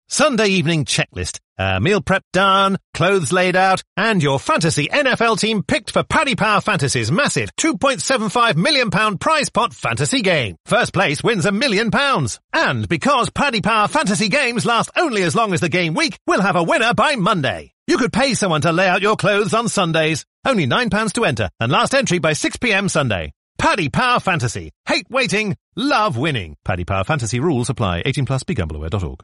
Sunday evening checklist. Meal prep done, clothes laid out, and your fantasy NFL team picked for Paddy Power Fantasy's massive £2.75 million prize pot fantasy game. First place wins £1 million. And because Paddy Power Fantasy games last only as long as the game week, we'll have a winner by Monday. You could pay someone to lay out your clothes on Sundays. Only £9 to enter, and last entry by 6 p.m. Sunday. Paddy Power Fantasy. Hate waiting, love winning. Paddy Power Fantasy rules apply. 18+, begambleaware.org.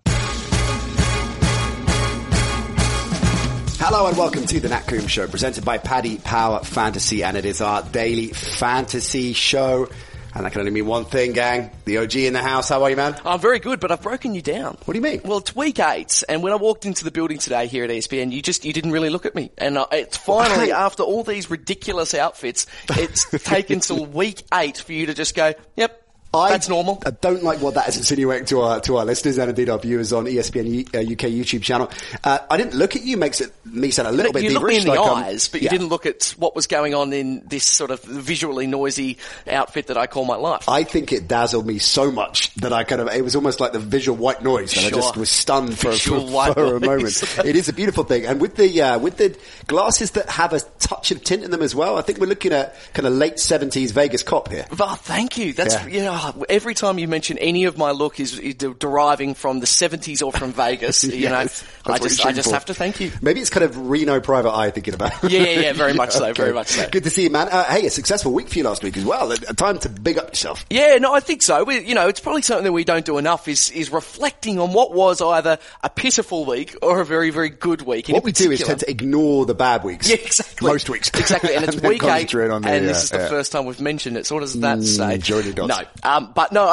Hello and welcome to the Nat Coombs Show, presented by Paddy Power Fantasy, and it is our daily fantasy show. And that can only mean one thing, gang. The OG in the house. How are you, man? I'm very good, but I've broken you down. What do you mean? Well, it's week 8, and when I walked into the building today here at ESPN, you didn't really look at me. And it's finally, after all these ridiculous outfits, it's taken till week 8 for you to just go, yep. That's normal. I don't like what that is insinuating to our listeners and indeed our viewers on ESPN UK YouTube channel. I didn't look at you, makes me sound a little bit You looked me in the eyes, but yeah. You didn't look at what was going on in this sort of visually noisy outfit that I call my life. I think it dazzled me so much that it was almost like the visual white noise, and I just was stunned for a moment. It is a beautiful thing. And with the glasses that have a touch of tint in them as well, I think we're looking at kind of late 70s Vegas cop here. Oh, thank you. That's, every time you mention any of my look is deriving from the 70s or from Vegas, yes, I just have to thank you. Maybe it's kind of Reno Private Eye thinking about. Yeah, very much so, okay. very much so. Good to see you, man. Hey, a successful week for you last week as well. A time to big up yourself. Yeah, no, I think so. It's probably something that we don't do enough is reflecting on what was either a pitiful week or a very, very good week. What we do is tend to ignore the bad weeks. Yeah, exactly. Most weeks. Exactly, and it's week 8, and this is the first time we've mentioned it. So what does that say? Jordy does. No.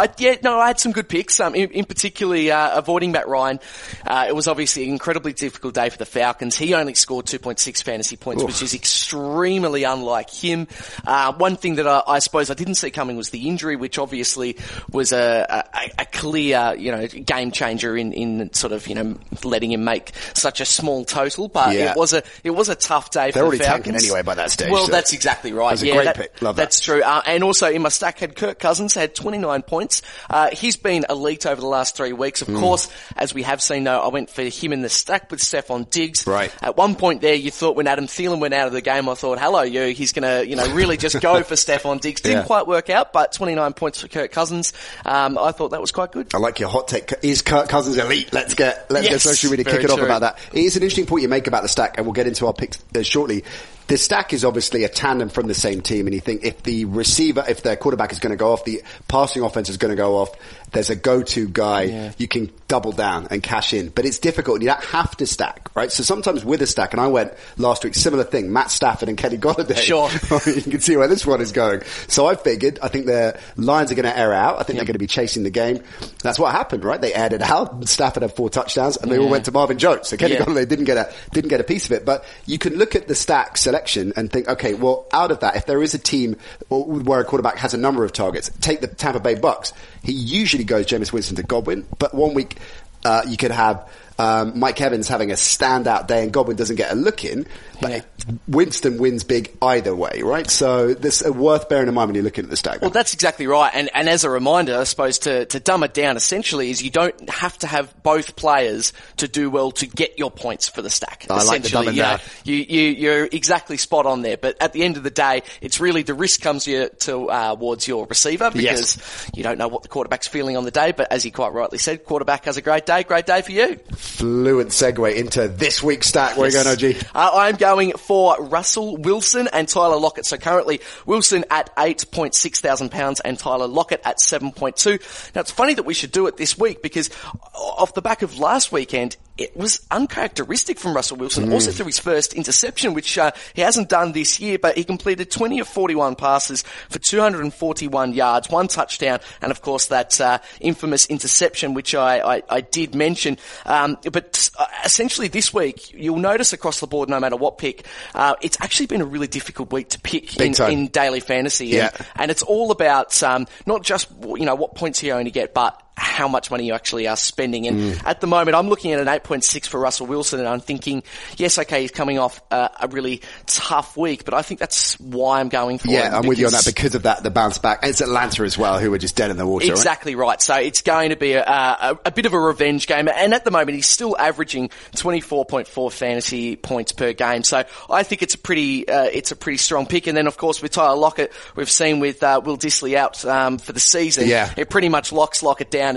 I had some good picks, in particularly avoiding Matt Ryan. It was obviously an incredibly difficult day for the Falcons. He only scored 2.6 fantasy points, which is extremely unlike him. One thing that I suppose I didn't see coming was the injury, which obviously was a clear, game changer in sort of, letting him make such a small total. But it was a tough day for the Falcons. They're already tanking anyway by that stage. Well, that's exactly right. That's a great pick. Love that. That's true. And also in my stack had Kirk Cousins, had 29 points. He's been elite over the last 3 weeks. Of course, as we have seen though, I went for him in the stack with Stephon Diggs. Right. At one point there, you thought when Adam Thielen went out of the game, I thought, hello, he's gonna, really just go for Stephon Diggs. Didn't quite work out, but 29 points for Kirk Cousins. I thought that was quite good. I like your hot take. Is Kirk Cousins elite? Let's get social media kick it off about that. It is an interesting point you make about the stack, and we'll get into our picks shortly. The stack is obviously a tandem from the same team, and you think if their quarterback is going to go off, the passing offense is going to go off, there's a go-to guy, you can double down and cash in. But it's difficult, and you don't have to stack, right? So sometimes with a stack, and I went last week, similar thing, Matt Stafford and Kenny Golladay. Sure. You can see where this one is going. So I think their Lions are going to air out. I think they're going to be chasing the game. That's what happened, right? They aired it out. Stafford had 4 touchdowns, and they all went to Marvin Jones. So Kenny Golladay didn't get a piece of it. But you can look at the stack selection and think, okay, well, out of that, if there is a team where a quarterback has a number of targets, take the Tampa Bay Bucks. He usually goes Jameis Winston to Godwin, but one week you could have Mike Evans having a standout day and Godwin doesn't get a look in, but Winston wins big either way, right? So this is worth bearing in mind when you're looking at the stack. Well, that's exactly right. And as a reminder, I suppose, to dumb it down essentially is you don't have to have both players to do well to get your points for the stack. I like the dumbing down. You're exactly spot on there. But at the end of the day, it's really the risk comes towards your receiver because you don't know what the quarterback's feeling on the day. But as he quite rightly said, quarterback has a great day for you. Fluent segue into this week's stack. Where are you going, OG? I'm going for Russell Wilson and Tyler Lockett. So currently Wilson at £8,600 and Tyler Lockett at 7.2. Now it's funny that we should do it this week because off the back of last weekend, it was uncharacteristic from Russell Wilson, also through his first interception, which he hasn't done this year, but he completed 20 of 41 passes for 241 yards, 1 touchdown, and of course that infamous interception, which I did mention. But essentially this week, you'll notice across the board, no matter what pick, it's actually been a really difficult week to pick in daily fantasy. And it's all about not just what points you only get, but how much money you actually are spending. And at the moment, I'm looking at an 8.6 for Russell Wilson, and I'm thinking, yes, okay, he's coming off a really tough week, but I think that's why I'm going for him. Yeah, I'm with you on that because of that, the bounce back. And it's Atlanta as well, who are just dead in the water. Exactly right. So it's going to be a bit of a revenge game. And at the moment, he's still averaging 24.4 fantasy points per game. So I think it's a pretty strong pick. And then, of course, with Tyler Lockett, we've seen with Will Dissly out for the season, it pretty much locks Lockett down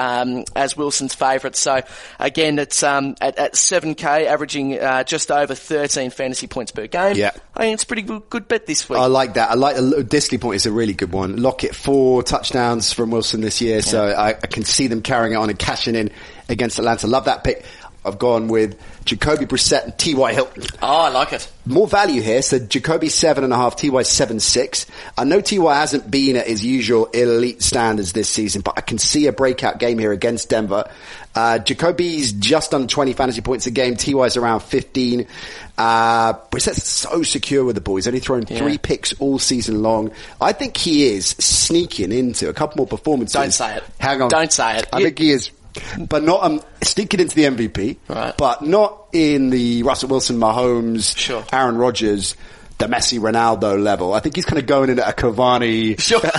as Wilson's favourite. So again, it's at 7K, averaging just over 13 fantasy points per game. Yeah. I think it's a pretty good bet this week. I like that. I like the Dissly point is a really good one. Lockett, 4 touchdowns from Wilson this year, so I can see them carrying it on and cashing in against Atlanta. Love that pick. I've gone with Jacoby Brissett and T.Y. Hilton. Oh, I like it. More value here. So Jacoby 7.5, T.Y. 7.6. I know T.Y. hasn't been at his usual elite standards this season, but I can see a breakout game here against Denver. Jacoby's just under 20 fantasy points a game. T.Y.'s around 15. Brissett's so secure with the ball. He's only thrown 3 picks all season long. I think he is sneaking into a couple more performances. Don't say it. Hang on. Don't say it. I think he is. But not sneaking into the MVP, but not in the Russell Wilson, Mahomes, Aaron Rodgers, the Messi, Ronaldo level. I think he's kind of going into a Cavani,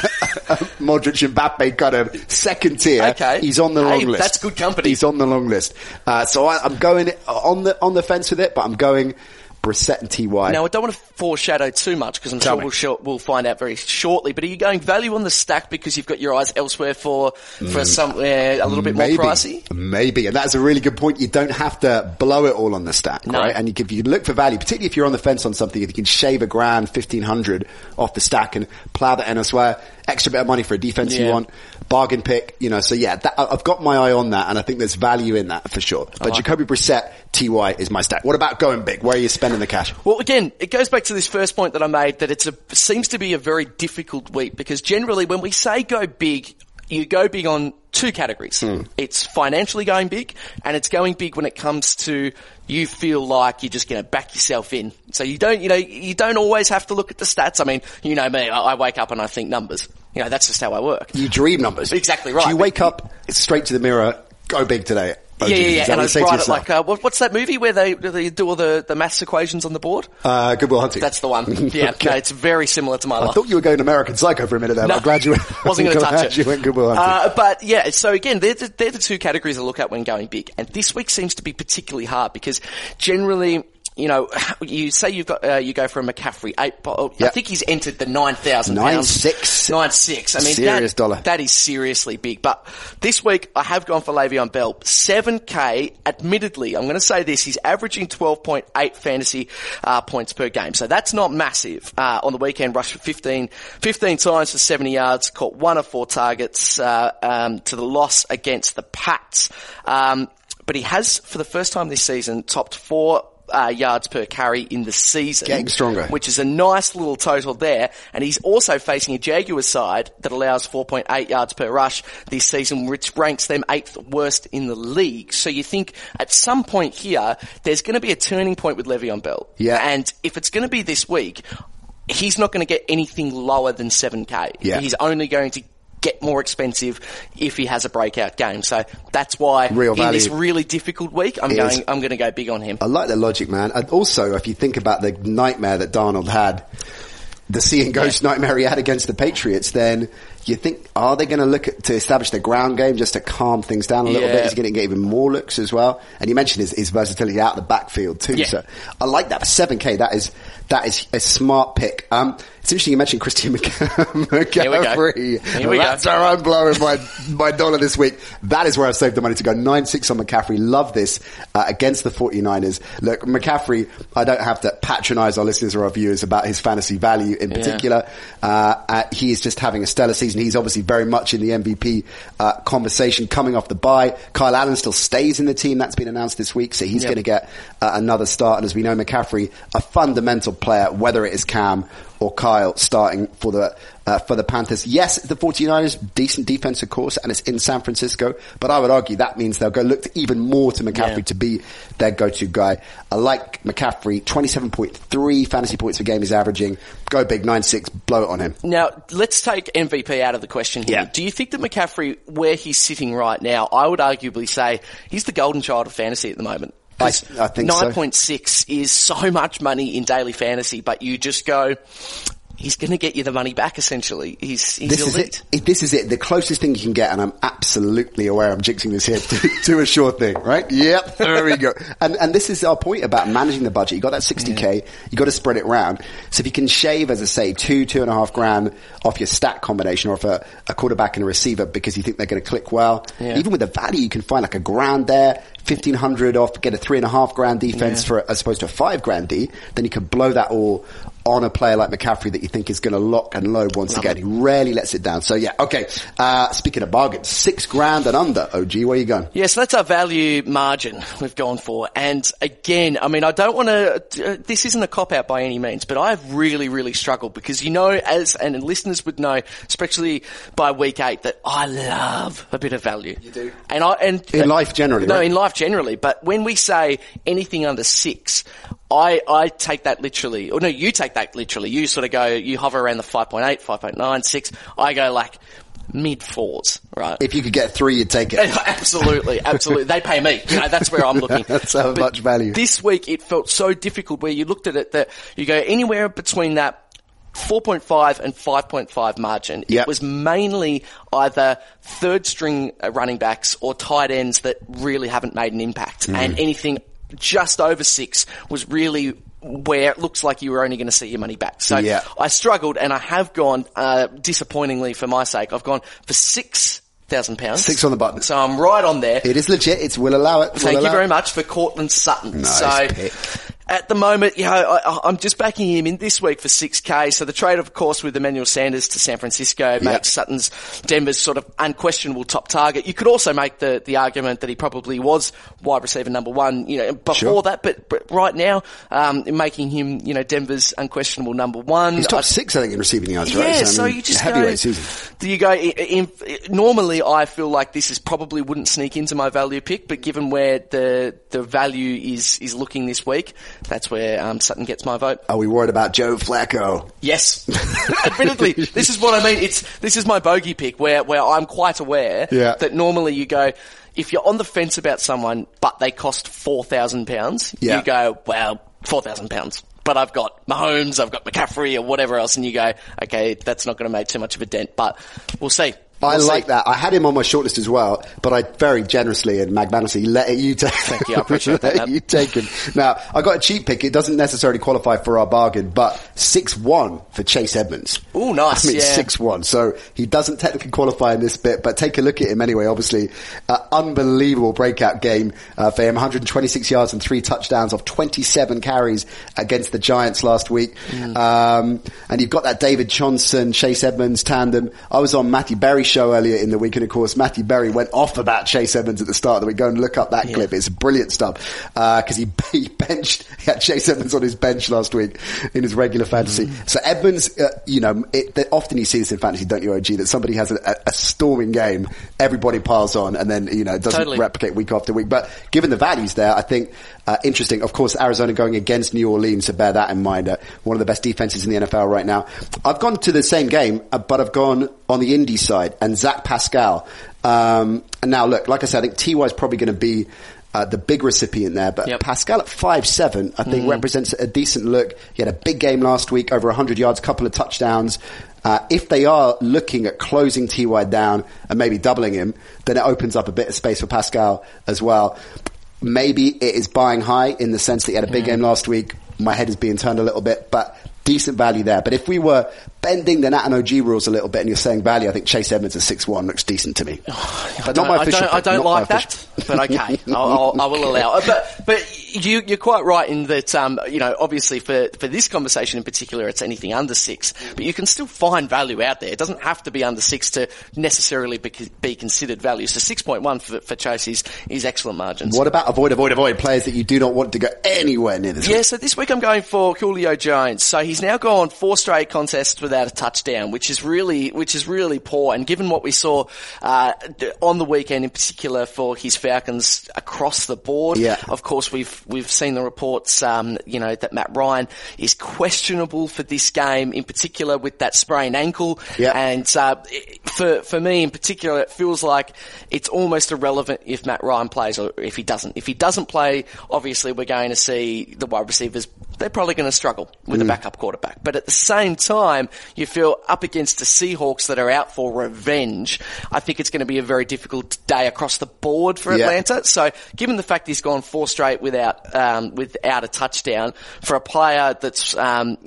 Modric and Mbappe kind of second tier. Okay. He's on the long list. That's good company. He's on the long list. So I'm going on the fence with it, but I'm going Brissett and T.Y. Now, I don't want to foreshadow too much because I'm sure we'll find out very shortly, but are you going value on the stack because you've got your eyes elsewhere for somewhere a little bit more pricey? Maybe, and that's a really good point. You don't have to blow it all on the stack, right? And you can look for value, particularly if you're on the fence on something, if you can shave $1,000, 1,500 off the stack and plow that in elsewhere, extra bit of money for a defense you want, bargain pick, so I've got my eye on that, and I think there's value in that for sure. But Jacoby Brissett, T.Y. is my stack. What about going big? Where are you spending the cash? Well, again, it goes back to this first point that I made, that seems to be a very difficult week, because generally when we say go big, you go big on 2 categories. It's financially going big, and it's going big when it comes to you feel like you're just going to back yourself in. So you don't always have to look at the stats. I mean, you know me, I wake up and I think numbers. That's just how I work. You dream numbers. Exactly right. Do you wake up straight to the mirror, go big today? Yeah. And I write it like, what's that movie where they do all the maths equations on the board? Good Will Hunting. That's the one. Yeah, okay. No, it's very similar to my life. I thought you were going American Psycho for a minute there. I'm glad you wasn't going to touch it. You went Good Will Hunting. But yeah, so again, they're the 2 categories I look at when going big. And this week seems to be particularly hard because generally, you say you go for a McCaffrey 8. I think he's entered the £9,000. 9.6. I mean, serious dollar. That is seriously big. But this week I have gone for Le'Veon Bell. 7K. Admittedly, I'm going to say this: he's averaging 12.8 fantasy points per game. So that's not massive. On the weekend, rushed for 15 times for 70 yards, caught 1 of 4 targets to the loss against the Pats. But he has, for the first time this season, topped 4 yards per carry in the season. Getting stronger. Which is a nice little total there. And he's also facing a Jaguars side that allows 4.8 yards per rush this season, which ranks them 8th worst in the league. So you think at some point here, there's going to be a turning point with Le'Veon Bell. Yeah. And if it's going to be this week, he's not going to get anything lower than 7K. Yeah. He's only going to get more expensive if he has a breakout game. So that's why in this really difficult week, I'm going to go big on him. I like the logic, man. And also, if you think about the nightmare that Darnold had, the seeing ghost nightmare he had against the Patriots, then you think, are they going to look to establish the ground game just to calm things down a little bit? He's going to get even more looks as well. And you mentioned his versatility out of the backfield too. So I like that. For 7K, that is a smart pick. It's interesting you mentioned Christian McCaffrey. Here we go. That's where I'm blowing my dollar this week. That is where I've saved the money to go. 9.6 on McCaffrey. Love this against the 49ers. Look, McCaffrey, I don't have to patronize our listeners or our viewers about his fantasy value in particular. He is just having a stellar season. He's obviously very much in the MVP conversation coming off the bye. Kyle Allen still stays in the team. That's been announced this week, so he's going to get another start. And as we know, McCaffrey, a fundamental player, whether it is Cam or Kyle starting for the Panthers. Yes, the 49ers, decent defense, of course, and it's in San Francisco, but I would argue that means they'll go look even more to McCaffrey to be their go-to guy. I like McCaffrey, 27.3 fantasy points per game he's averaging. Go big, 9-6, blow it on him. Now, let's take MVP out of the question here. Yeah. Do you think that McCaffrey, where he's sitting right now, I would arguably say he's the golden child of fantasy at the moment? I think 9.6 is so much money in daily fantasy, but you just go, he's going to get you the money back, essentially. He's elite. This is it. The closest thing you can get, and I'm absolutely aware I'm jinxing this here, to a sure thing, right? Yep, there we go. And this is our point about managing the budget. You got that 60K, you got to spread it around. So if you can shave, as I say, $2.5 grand off your stat combination, or off a quarterback and a receiver because you think they're going to click well, even with the value, you can find like a grand there, 1,500 off, get a $3.5 grand defense as opposed to a $5 grand D, then you can blow that all on a player like McCaffrey that you think is going to lock and load once again. He rarely lets it down. So yeah, okay. Speaking of bargains, $6 grand and under. OG, where you going? Yeah, so that's our value margin we've gone for. And again, I mean, I don't want to, this isn't a cop-out by any means, but I've really, really struggled because, you know, and listeners would know, especially by week 8, that I love a bit of value. You do? In life generally, No, right? in life generally. But when we say anything under 6, I take that literally. Or no, you take that literally. You sort of go, you hover around the 5.8, 5.9, 6. I go like mid-4s, right? If you could get 3, you'd take it. Absolutely, absolutely. They pay me. You know, that's where I'm looking. That's how much value. This week it felt so difficult where you looked at it that you go anywhere between that 4.5 and 5.5 margin. Yep. It was mainly either third string running backs or tight ends that really haven't made an impact. And anything just over 6 was really where it looks like you were only going to see your money back. So I struggled, and I have gone, disappointingly for my sake, I've gone for £6,000. 6 on the button. So I'm right on there. It is legit. We'll allow it. Thank you very much for Cortland Sutton. Nice pick. At the moment, you know, I'm just backing him in this week for 6K. So the trade, of course, with Emmanuel Sanders to San Francisco makes Denver's sort of unquestionable top target. You could also make the argument that he probably was wide receiver number 1, you know, before that, but right now, making him, you know, Denver's unquestionable number 1. He's top 6, I think, in receiving yards, right? Yeah, so you just heavyweight season. Do you go, normally I feel like this is probably wouldn't sneak into my value pick, but given where the value is looking this week, that's where Sutton gets my vote. Are we worried about Joe Flacco? Yes. Admittedly, this is what I mean. This is my bogey pick where I'm quite aware that normally you go, if you're on the fence about someone, but they cost £4,000, you go, well, £4,000. But I've got Mahomes, I've got McCaffrey or whatever else, and you go, okay, that's not going to make too much of a dent, but we'll see. I like that. I had him on my shortlist as well, but I very generously and magnanimously let you take. Thank you, I appreciate that. You take him. Now, I got a cheap pick. It doesn't necessarily qualify for our bargain, but 6-1 for Chase Edmonds. Oh, nice. I mean, 6-1. So he doesn't technically qualify in this bit, but take a look at him anyway. Obviously, unbelievable breakout game for him. 126 yards and 3 touchdowns off 27 carries against the Giants last week. And you've got that David Johnson, Chase Edmonds tandem. I was on Matthew Berry's show earlier in the week, and of course Matthew Berry went off about Chase Edmonds at the start of the week. Go and look up that clip. It's brilliant stuff, because he had Chase Edmonds on his bench last week in his regular fantasy. So Edmonds, you know, often you see this in fantasy, don't you, OG, that somebody has a storming game, everybody piles on, and then, you know, it doesn't replicate week after week. But given the values there, I think interesting. Of course, Arizona going against New Orleans, so bear that in mind. One of the best defenses in the NFL right now. I've gone to the same game, but I've gone on the Indy side, and Zach Pascal. And now, look, like I said, I think T.Y. is probably going to be the big recipient there, but Pascal at 5'7", I think represents a decent look. He had a big game last week, over 100 yards, couple of touchdowns. If they are looking at closing T.Y. down and maybe doubling him, then it opens up a bit of space for Pascal as well. Maybe it is buying high in the sense that he had a big game last week. My head is being turned a little bit, but decent value there. But if we were bending the Nat and OG rules a little bit and you're saying value, I think Chase Edmonds at 6-1 looks decent to me. But not my official pick. I don't like that, but okay, I will allow it. But you're quite right in that, you know, obviously for this conversation in particular, it's anything under 6, but you can still find value out there. It doesn't have to be under 6 to necessarily be considered value. So 6.1 for Chase is excellent margins. What about avoid players that you do not want to go anywhere near this week? Yeah, so this week I'm going for Julio Jones. So he's he's now gone 4 straight contests without a touchdown, which is really poor. And given what we saw on the weekend, in particular for his Falcons across the board, of course we've seen the reports, that Matt Ryan is questionable for this game, in particular with that sprained ankle. And for me in particular, it feels like it's almost irrelevant if Matt Ryan plays or if he doesn't. If he doesn't play, obviously we're going to see the wide receivers, they're probably going to struggle with a backup quarterback. But at the same time, you feel up against the Seahawks that are out for revenge. I think it's going to be a very difficult day across the board for Atlanta. So given the fact he's gone 4 straight without a touchdown, for a player that's, worth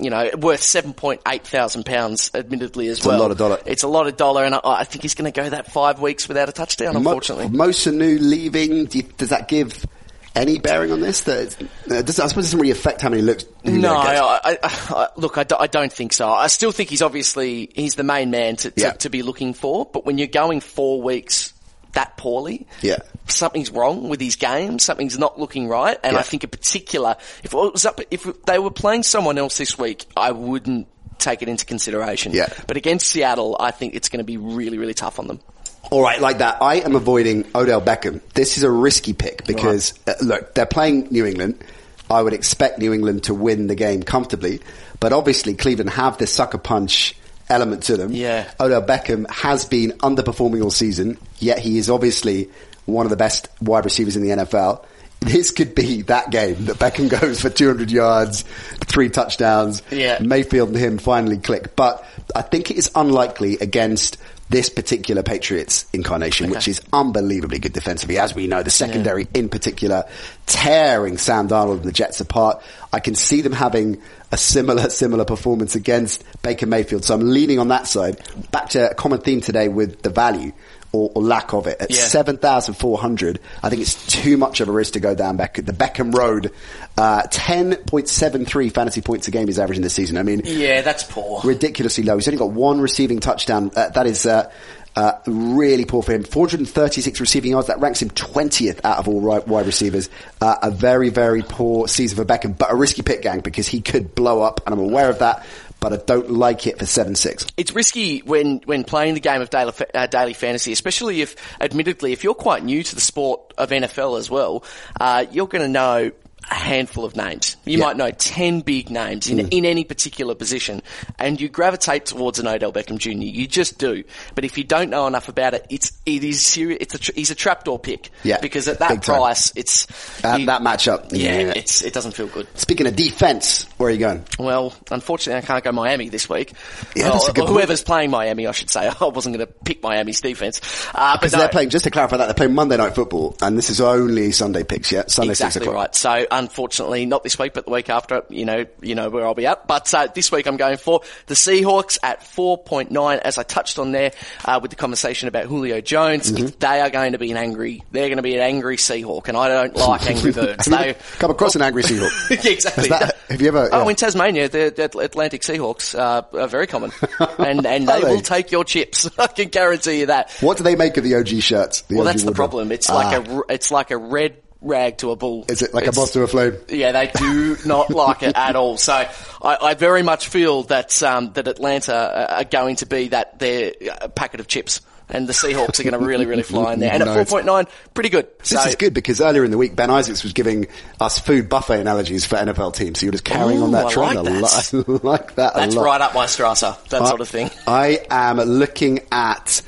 £7,800 admittedly as well. It's a lot of dollar. It's a lot of dollar, and I think he's going to go that 5 weeks without a touchdown, unfortunately. Mostanu leaving, does that give any bearing on this? I suppose it doesn't really affect how many looks. No, I don't think so. I still think he's the main man to be looking for. But when you're going 4 weeks that poorly, something's wrong with his game. Something's not looking right. And I think in particular, if they were playing someone else this week, I wouldn't take it into consideration. But against Seattle, I think it's going to be really, really tough on them. All right, like that. I am avoiding Odell Beckham. This is a risky pick because, look, they're playing New England. I would expect New England to win the game comfortably. But obviously, Cleveland have this sucker punch element to them. Odell Beckham has been underperforming all season, yet he is obviously one of the best wide receivers in the NFL. This could be that game that Beckham goes for 200 yards, 3 touchdowns. Mayfield and him finally click. But I think it is unlikely against this particular Patriots incarnation, which is unbelievably good defensively. As we know, the secondary in particular, tearing Sam Darnold and the Jets apart. I can see them having a similar performance against Baker Mayfield. So I'm leaning on that side. Back to a common theme today with the value. Or lack of it. At 7,400, I think it's too much of a risk to go down the Beckham road. 10.73 fantasy points a game he's averaging this season. I mean, that's poor. Ridiculously low. He's only got 1 receiving touchdown. That is really poor for him. 436 receiving yards. That ranks him 20th out of all wide receivers. A very, very poor season for Beckham, but a risky pick, gang, because he could blow up, and I'm aware of that. But I don't like it for 7-6. It's risky when playing the game of daily fantasy, especially if you're quite new to the sport of NFL as well. You're going to know a handful of names. You might know 10 big names in any particular position, and you gravitate towards an Odell Beckham Jr. You just do. But if you don't know enough about it, he's a trapdoor pick. Because at that price, it's that matchup. It doesn't feel good. Speaking of defense, where are you going? Well, unfortunately, I can't go Miami this week. That's a good whoever's playing Miami, I should say. I wasn't going to pick Miami's defense. Because they're playing, just to clarify that, they're playing Monday Night Football, and this is only Sunday picks, Sunday 6 o'clock. Right. So, unfortunately, not this week, but the week after, you know where I'll be at. But this week I'm going for the Seahawks at 4.9, as I touched on there with the conversation about Julio Jones. They are going to be they're going to be an angry Seahawk, and I don't like angry birds. They come across an angry Seahawk. Exactly. Have you ever? Oh, in Tasmania, the Atlantic Seahawks are very common, and they will take your chips. I can guarantee you that. What do they make of the OG shirts? Well, that's the problem. It's like a red rag to a bull. Is it like a moth to a flame? Yeah, they do not like it at all. So I very much feel that that Atlanta are going to be their packet of chips. And the Seahawks are going to really, really fly in there. And at 4.9, pretty good. This is good because earlier in the week, Ben Isaacs was giving us food buffet analogies for NFL teams. So you're just carrying on that trend. I like that. That's right up my strasser, that sort of thing. I am looking at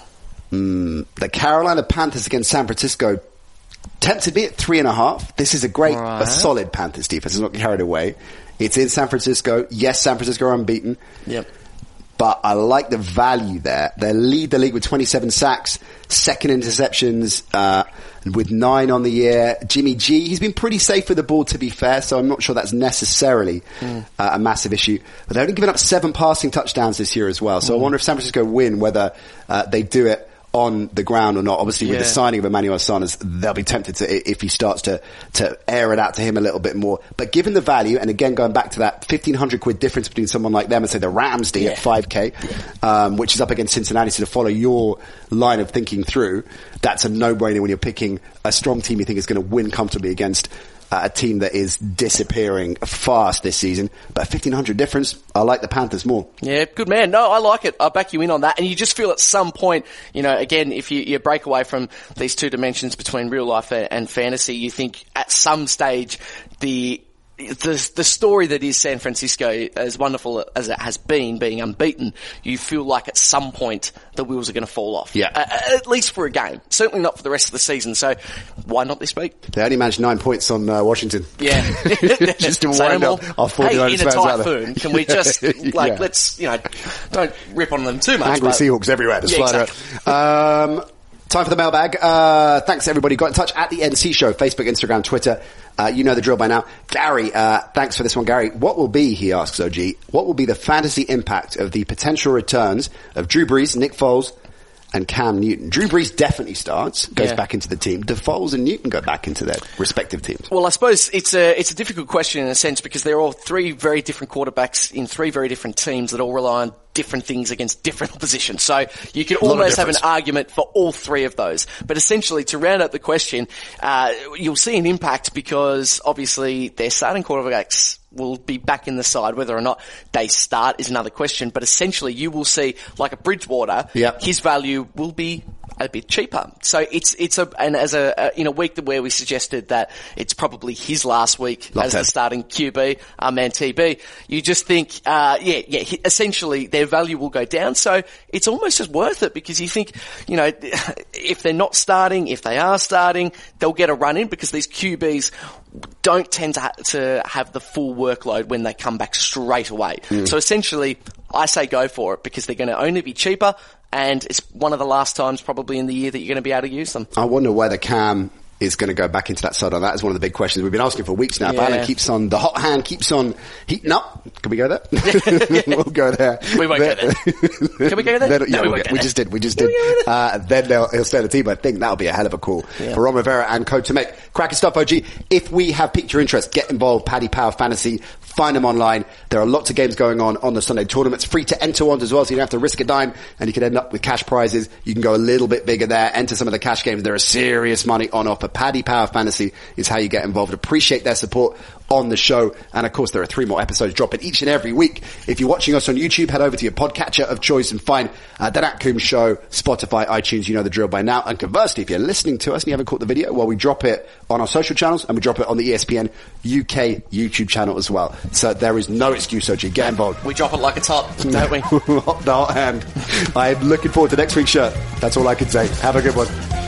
the Carolina Panthers against San Francisco. Tempted me at 3.5. This is a solid Panthers defense. It's not carried away. It's in San Francisco. Yes, San Francisco are unbeaten. Yep. But I like the value there. They lead the league with 27 sacks, second interceptions, with 9 on the year. Jimmy G, he's been pretty safe with the ball, to be fair, so I'm not sure that's necessarily a massive issue. But they've only given up 7 passing touchdowns this year as well. So I wonder if San Francisco win, whether they do it on the ground or not. Obviously, with the signing of Emmanuel Sanders, they'll be tempted to, if he starts to air it out to him a little bit more. But given the value, and again, going back to that £1,500 difference between someone like them and say the Rams D at 5K, which is up against Cincinnati, so to follow your line of thinking through, that's a no-brainer when you're picking a strong team you think is going to win comfortably against a team that is disappearing fast this season. But 1,500 difference, I like the Panthers more. Yeah, good man. No, I like it. I'll back you in on that. And you just feel at some point, again, if you break away from these two dimensions between real life and fantasy, you think at some stage the story that is San Francisco, as wonderful as it has been, being unbeaten, you feel like at some point the wheels are going to fall off. Yeah. At least for a game. Certainly not for the rest of the season. So why not this week? They only managed 9 points on Washington. Yeah. Just to wind up our 49ers in a typhoon, can we just, let's, don't rip on them too much. Angry Seahawks everywhere. Just exactly. Time for the mailbag. Thanks everybody. Got in touch at the NC Show, Facebook, Instagram, Twitter. You know the drill by now. Gary, thanks for this one, Gary. What will be, he asks OG, what will be the fantasy impact of the potential returns of Drew Brees, Nick Foles, and Cam Newton? Drew Brees definitely starts, goes back into the team. Do Foles and Newton go back into their respective teams? Well, I suppose it's a difficult question in a sense because they're all three very different quarterbacks in three very different teams that all rely on different things against different opposition. So you could almost have an argument for all three of those. But essentially, to round out the question, you'll see an impact because obviously their starting quarterbacks will be back in the side. Whether or not they start is another question. But essentially, you will see, like a Bridgewater, his value will be a bit cheaper. So in a week where we suggested that it's probably his last week as the starting QB, our man TB, you just think, essentially their value will go down. So it's almost just worth it because you think, if they're not starting, if they are starting, they'll get a run in because these QBs don't tend to have the full workload when they come back straight away. So essentially, I say go for it because they're going to only be cheaper and it's one of the last times probably in the year that you're going to be able to use them. I wonder whether Cam is going to go back into that side on that is one of the big questions we've been asking for weeks now. If Allen keeps on, the hot hand keeps on heating up. Can we go there? We'll go there. We won't go there. Can we go there? We just did. Then he'll stay on the team. I think that'll be a hell of a call for Ron Rivera and co to make. Cracking stuff, OG. If we have piqued your interest, get involved. Paddy Power Fantasy. Find them online. There are lots of games going on the Sunday tournaments. Free to enter on as well, so you don't have to risk a dime and you can end up with cash prizes. You can go a little bit bigger there. Enter some of the cash games. There is serious money on offer. Paddy Power Fantasy is how you get involved. Appreciate their support on the show. And of course, there are 3 more episodes dropping each and every week. If you're watching us on YouTube, head over to your podcatcher of choice and find The Nat Coombs Show, Spotify, iTunes. You know the drill by now. And conversely, if you're listening to us and you haven't caught the video, well, we drop it on our social channels and we drop it on the ESPN UK YouTube channel as well. So there is no excuse, OG. Get involved. We drop it like it's hot, don't we? The hot hand. I'm looking forward to next week's show. That's all I can say. Have a good one.